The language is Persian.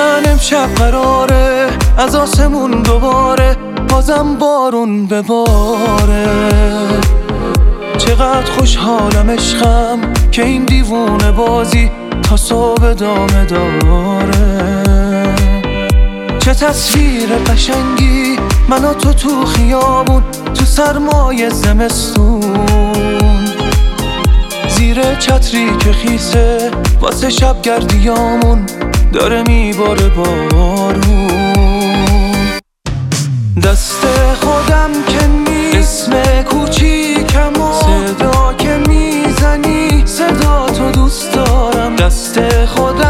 من امشب قراره از آسمون دوباره بازم بارون بباره. چقدر خوشحالم عشقم که این دیوونه بازی تا صبح ادامه داره. چه تصویر قشنگی من و تو خیابون تو سرمای زمستون، زیر چتری که خیسه واسه شب گردیامون داره میباره بارون. دست خودم که نیست اسم کوچیکم و صدا که میزنی صدا تو دوست دارم. دست خودم